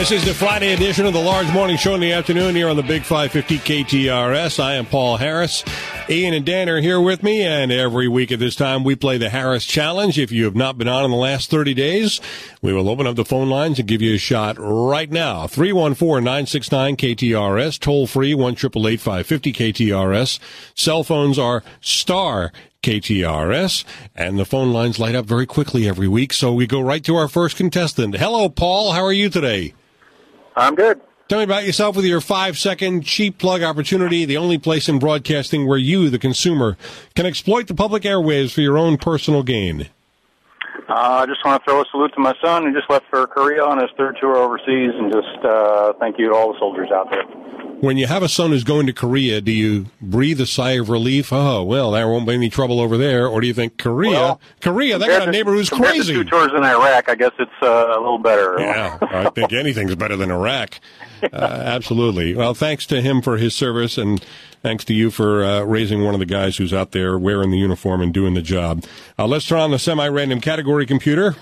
This is the Friday edition of the Large Morning Show in the afternoon here on the Big 550 KTRS. I am Paul Harris. Ian and Dan are here with me, and every week at this time we play the Harris Challenge. If you have not been on in the last 30 days, we will open up the phone lines and give you a shot right now. 314-969-KTRS, toll free, 1-888-550-KTRS. Cell phones are star KTRS, and the phone lines light up very quickly every week, so we go right to our first contestant. Hello, Paul. How are you today? I'm good. Tell me about yourself with your 5-second cheap plug opportunity, the only place in broadcasting where you, the consumer, can exploit the public airwaves for your own personal gain. I just want to throw a salute to my son who just left for Korea on his third tour overseas, and just thank you to all the soldiers out there. When you have a son who's going to Korea, do you breathe a sigh of relief? Oh, well, there won't be any trouble over there. Or do you think, Korea, they got a neighbor who's crazy. To 2 tours in Iraq, I guess it's a little better. Yeah, I think anything's better than Iraq. Absolutely. Well, thanks to him for his service, and thanks to you for raising one of the guys who's out there wearing the uniform and doing the job. Let's turn on the semi-random category computer.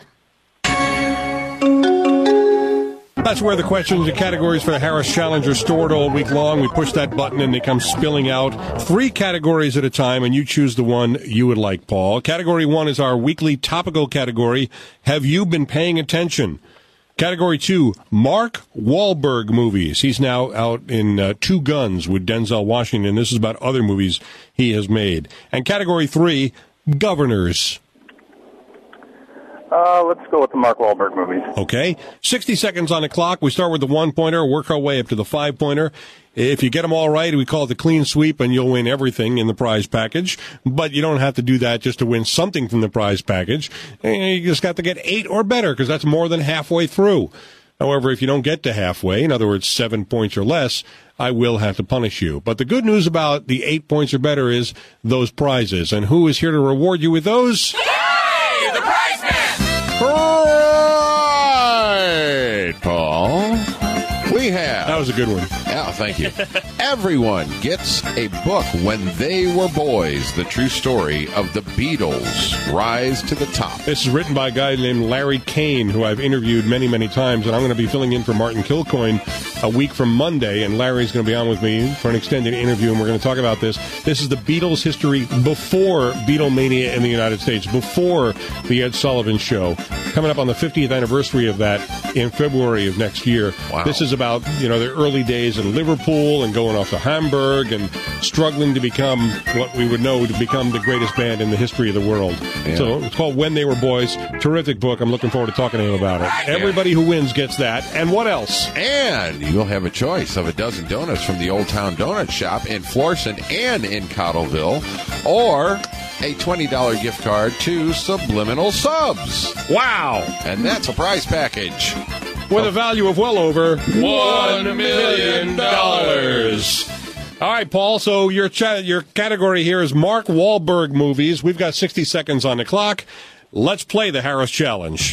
That's where the questions and categories for the Harris Challenge are stored all week long. We push that button and they come spilling out 3 categories at a time, and you choose the one you would like, Paul. Category 1 is our weekly topical category. Have you been paying attention? Category 2, Mark Wahlberg movies. He's now out in Two Guns with Denzel Washington. This is about other movies he has made. And Category 3, Governors. Let's go with the Mark Wahlberg movies. Okay. 60 seconds on the clock. We start with the 1-pointer, work our way up to the 5-pointer. If you get them all right, we call it the clean sweep, and you'll win everything in the prize package. But you don't have to do that just to win something from the prize package. You just got to get 8 or better, because that's more than halfway through. However, if you don't get to halfway, in other words, 7 points or less, I will have to punish you. But the good news about the 8 points or better is those prizes. And who is here to reward you with those? Hey, the prize man! Right, Paul. We have... That was a good one. Yeah, thank you. Everyone gets a book When They Were Boys, the true story of the Beatles' rise to the top. This is written by a guy named Larry Kane, who I've interviewed many, many times, and I'm going to be filling in for Martin Kilcoyne a week from Monday, and Larry's going to be on with me for an extended interview, and we're going to talk about this. This is the Beatles' history before Beatlemania in the United States, before the Ed Sullivan Show, coming up on the 50th anniversary of that in February of next year. Wow. This is about, the early days in Liverpool and going off to Hamburg and struggling to become what we would know to become the greatest band in the history of the world. Yeah. So it's called When They Were Boys. Terrific book. I'm looking forward to talking to him about it. Everybody who wins gets that. And what else? And you'll have a choice of a dozen donuts from the Old Town Donut Shop in Florissant and in Cottleville, or a $20 gift card to Subliminal Subs. Wow. And that's a prize package. With a value of well over $1 million. All right, Paul, so your category here is Mark Wahlberg movies. We've got 60 seconds on the clock. Let's play the Harris Challenge.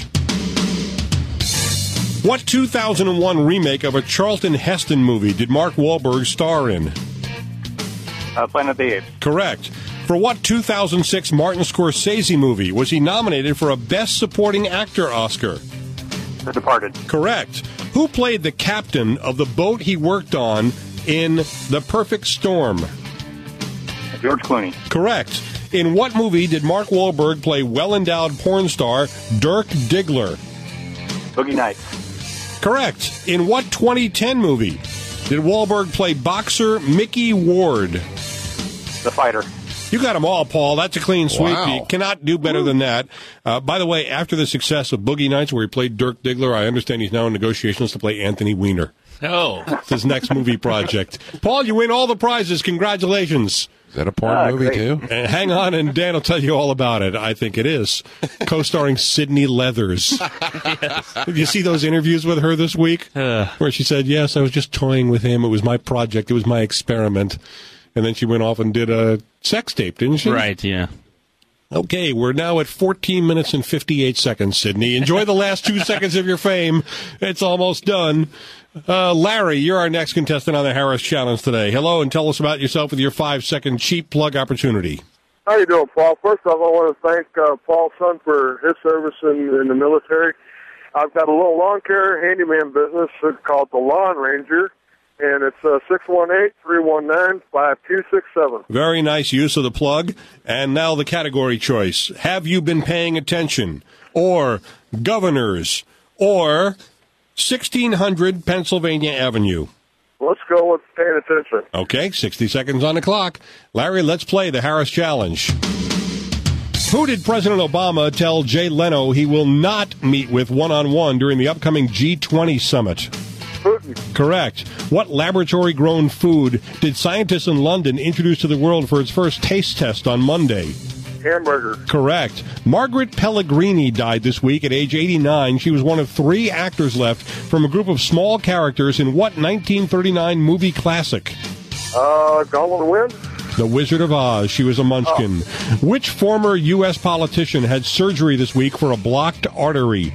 What 2001 remake of a Charlton Heston movie did Mark Wahlberg star in? Planet of the Apes. Correct. For what 2006 Martin Scorsese movie was he nominated for a Best Supporting Actor Oscar? The Departed. Correct. Who played the captain of the boat he worked on in The Perfect Storm? George Clooney. Correct. In what movie did Mark Wahlberg play well-endowed porn star Dirk Diggler? Boogie Nights. Correct. In what 2010 movie did Wahlberg play boxer Mickey Ward? The Fighter. You got them all, Paul. That's a clean sweep. Wow. You cannot do better than that. By the way, after the success of Boogie Nights, where he played Dirk Diggler, I understand he's now in negotiations to play Anthony Weiner. Oh. It's his next movie project. Paul, you win all the prizes. Congratulations. Is that a porn movie, great. too? And hang on, and Dan will tell you all about it. I think it is. Co-starring Sydney Leathers. Did you see those interviews with her this week? Where she said, yes, I was just toying with him. It was my project. It was my experiment. And then she went off and did a sex tape, didn't she? Right, yeah. Okay, we're now at 14 minutes and 58 seconds, Sydney. Enjoy the last 2 seconds of your fame. It's almost done. Larry, you're our next contestant on the Harris Challenge today. Hello, and tell us about yourself with your 5-second cheap plug opportunity. How you doing, Paul? First off, I want to thank Paul's son for his service in the military. I've got a little lawn care handyman business called the Lawn Ranger, and it's 618-319-5267. Very nice use of the plug. And now the category choice. Have you been paying attention? Or governors? Or 1600 Pennsylvania Avenue? Let's go with paying attention. Okay, 60 seconds on the clock. Larry, let's play the Harris Challenge. Who did President Obama tell Jay Leno he will not meet with one-on-one during the upcoming G20 summit? Putin. Correct. What laboratory-grown food did scientists in London introduce to the world for its first taste test on Monday? Hamburger. Correct. Margaret Pellegrini died this week at age 89. She was one of 3 actors left from a group of small characters in what 1939 movie classic? Gone with the Wind. The Wizard of Oz. She was a munchkin. Which former U.S. politician had surgery this week for a blocked artery?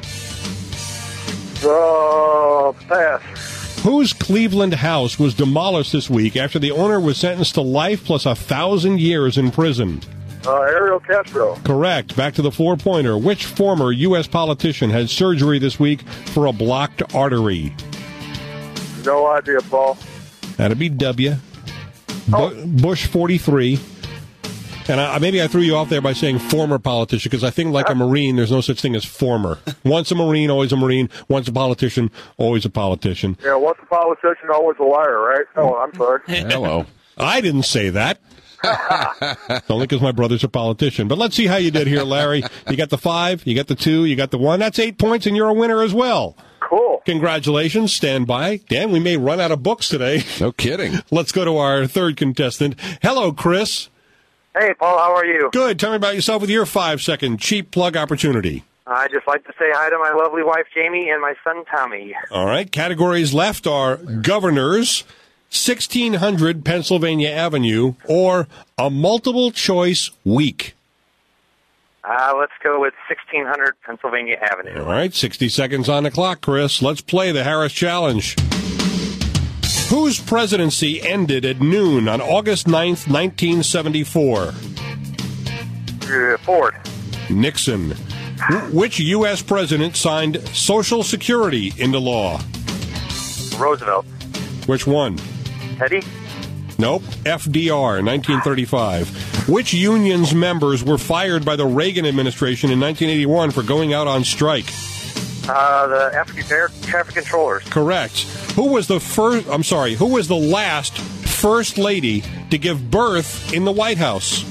Pass. Whose Cleveland house was demolished this week after the owner was sentenced to life plus 1,000 years in prison? Ariel Castro. Correct. Back to the 4-pointer. Which former U.S. politician had surgery this week for a blocked artery? No idea, Paul. That'd be W. Bush 43. And maybe I threw you off there by saying former politician, because I think like a Marine, there's no such thing as former. Once a Marine, always a Marine. Once a politician, always a politician. Yeah, once a politician, always a liar, right? Oh, I'm sorry. Hello. I didn't say that. Only because my brother's a politician. But let's see how you did here, Larry. You got the 5, you got the 2, you got the 1. That's 8 points, and you're a winner as well. Cool. Congratulations. Stand by. Dan, we may run out of books today. No kidding. Let's go to our third contestant. Hello, Chris. Hey, Paul, how are you? Good. Tell me about yourself with your 5-second cheap plug opportunity. I'd just like to say hi to my lovely wife, Jamie, and my son, Tommy. All right. Categories left are governors, 1600 Pennsylvania Avenue, or a multiple-choice week. Let's go with 1600 Pennsylvania Avenue. All right. 60 seconds on the clock, Chris. Let's play the Harris Challenge. Whose presidency ended at noon on August 9th, 1974? Ford. Nixon. Which U.S. president signed Social Security into law? Roosevelt. Which one? Teddy. Nope. FDR, 1935. Which union's members were fired by the Reagan administration in 1981 for going out on strike? The Air traffic controllers. Correct. Who was the last first lady to give birth in the White House?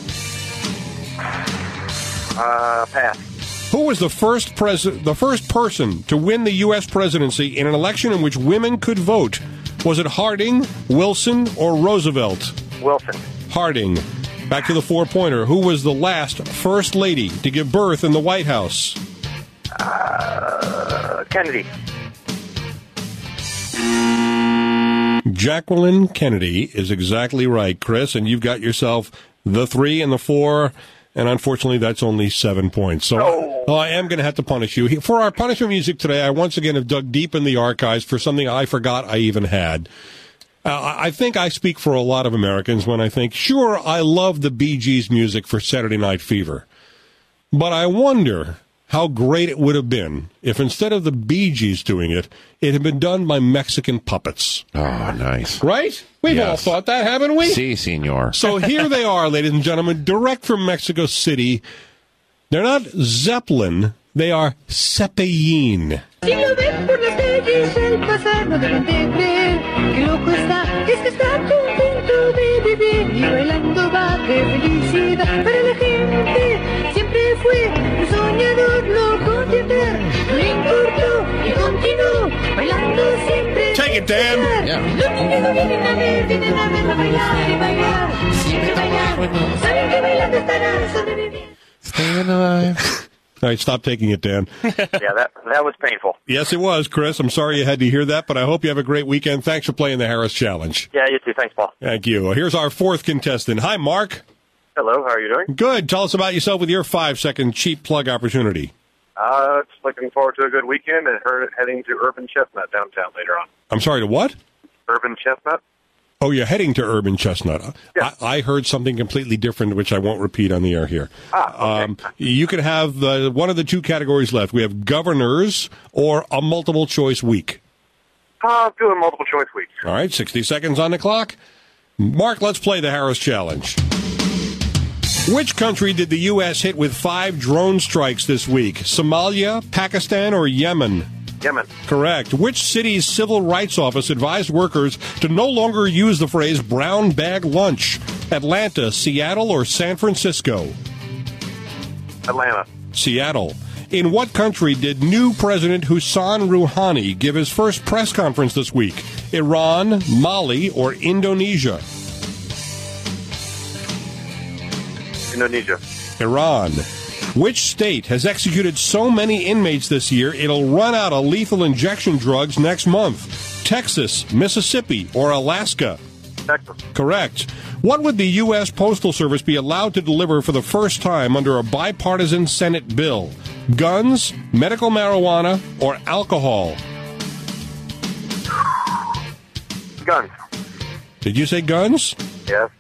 Pass. Who was the first person to win the U.S. presidency in an election in which women could vote? Was it Harding, Wilson, or Roosevelt? Wilson. Harding. Back to the 4-pointer. Who was the last first lady to give birth in the White House? Kennedy. Jacqueline Kennedy is exactly right, Chris, and you've got yourself the 3 and the 4, and unfortunately that's only 7 points. So I am going to have to punish you. For our punishment music today, I once again have dug deep in the archives for something I forgot I even had. I think I speak for a lot of Americans when I think, sure, I love the Bee Gees music for Saturday Night Fever, but I wonder how great it would have been if instead of the Bee Gees doing it, it had been done by Mexican puppets. Oh, nice. Right? We've all thought that, haven't we? Si, senor. So here they are, ladies and gentlemen, direct from Mexico City. They're not Zeppelin, they are Cepillín. Si lo ven por las calles al pasar, no deben de creer que loco está, es que está contento de vivir y bailando va de felicidad para la gente. Siempre fue un soñador, no contentar, no le importó y continuó bailando siempre. Take it, Dan. Yeah. Los niños vienen a verla bailar y bailar, siempre bailar. Saben que bailando estarán sobreviviendo. Staying alive. All right, stop taking it, Dan. Yeah, that was painful. Yes, it was, Chris. I'm sorry you had to hear that, but I hope you have a great weekend. Thanks for playing the Harris Challenge. Yeah, you too. Thanks, Paul. Thank you. Well, here's our 4th contestant. Hi, Mark. Hello, how are you doing? Good. Tell us about yourself with your 5-second cheap plug opportunity. Just looking forward to a good weekend and heading to Urban Chestnut downtown later on. I'm sorry, to what? Urban Chestnut? Oh, you're heading to Urban Chestnut. Yeah. I heard something completely different, which I won't repeat on the air here. Okay. You can have one of the two categories left. We have governors or a multiple choice week. I'll do a multiple choice week. All right, 60 seconds on the clock. Mark, let's play the Harris Challenge. Which country did the U.S. hit with 5 drone strikes this week? Somalia, Pakistan, or Yemen? Yemen. Correct. Which city's civil rights office advised workers to no longer use the phrase brown bag lunch? Atlanta, Seattle, or San Francisco? Atlanta. Seattle. In what country did new President Hassan Rouhani give his first press conference this week? Iran, Mali, or Indonesia? Indonesia. Iran. Which state has executed so many inmates this year it'll run out of lethal injection drugs next month? Texas, Mississippi, or Alaska? Texas. Correct. What would the U.S. Postal Service be allowed to deliver for the first time under a bipartisan Senate bill? Guns, medical marijuana, or alcohol? Guns. Did you say guns? Yes.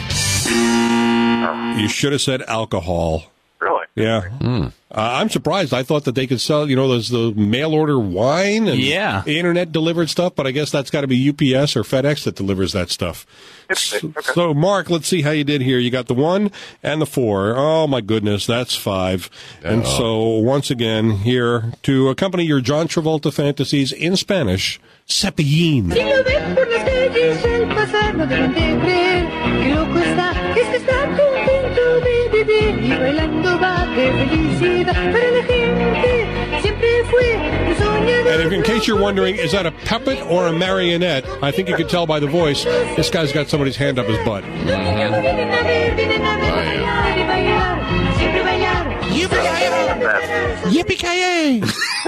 You should have said alcohol. Really? Yeah. I'm surprised. I thought that they could sell, there's the mail order wine and internet delivered stuff, but I guess that's got to be UPS or FedEx that delivers that stuff. So, Mark, let's see how you did here. You got the 1 and the 4. Oh, my goodness, that's 5. And so, once again, here to accompany your John Travolta fantasies in Spanish, Cepillín. Si lo ves por las calles al pasar, no deben de creer que loco está, es que está contento de vivir y bailando va de felicidad para la gente. Siempre fue un soñador. And if, in case you're wondering, is that a puppet or a marionette? I think you could tell by the voice. This guy's got somebody's hand up his butt. Yippee-ki-yay!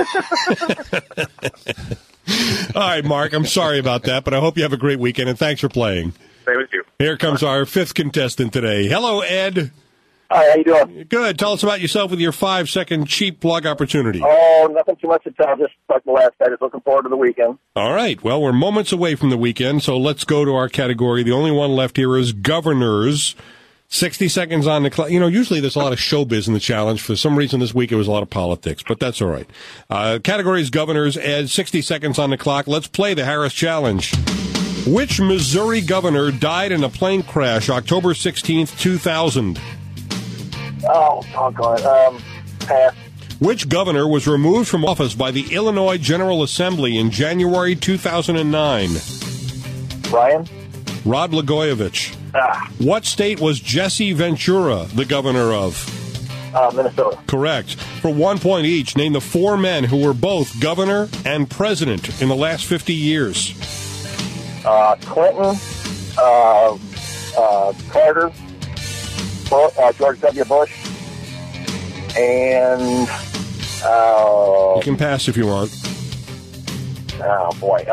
All right, Mark, I'm sorry about that, but I hope you have a great weekend, and thanks for playing. Same with you. Here comes our 5th contestant today. Hello, Ed. Hi, how you doing? Good. Tell us about yourself with your 5-second cheap plug opportunity. Oh, nothing too much to tell. Just like the last guy, just looking forward to the weekend. All right. Well, we're moments away from the weekend, so let's go to our category. The only one left here is governors. 60 seconds on the clock. Usually there's a lot of showbiz in the challenge. For some reason this week it was a lot of politics, but that's all right. Category is governors. Ed, 60 seconds on the clock. Let's play the Harris Challenge. Which Missouri governor died in a plane crash October 16th, 2000? Oh, doggone. Pass. Which governor was removed from office by the Illinois General Assembly in January 2009? Ryan? Rod Blagojevich. What state was Jesse Ventura the governor of? Minnesota. Correct. For 1 point each, name the 4 men who were both governor and president in the last 50 years. Clinton, Carter, George W. Bush, and... you can pass if you want. Oh, boy.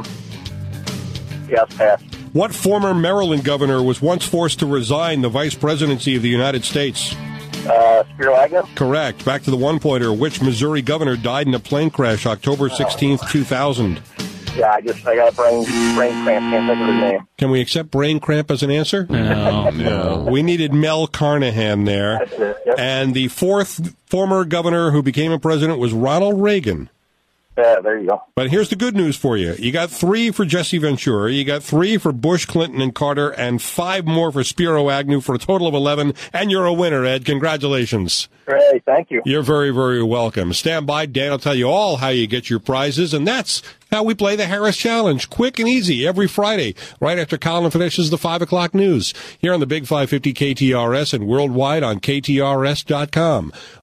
Yes, pass. What former Maryland governor was once forced to resign the vice presidency of the United States? Spiro Agnew? Correct. Back to the 1-pointer. Which Missouri governor died in a plane crash October 16th, 2000? Yeah, I got a brain cramp. Can't think of his name. Can we accept brain cramp as an answer? No. We needed Mel Carnahan there. That's it, yep. And the 4th former governor who became a president was Ronald Reagan. Yeah, there you go. But here's the good news for you. You got 3 for Jesse Ventura, you got 3 for Bush, Clinton, and Carter, and 5 more for Spiro Agnew for a total of 11, and you're a winner, Ed. Congratulations. Great, thank you. You're very, very welcome. Stand by. Dan will tell you all how you get your prizes, and that's how we play the Harris Challenge. Quick and easy every Friday, right after Colin finishes the 5 o'clock news, here on the Big 550 KTRS and worldwide on KTRS.com.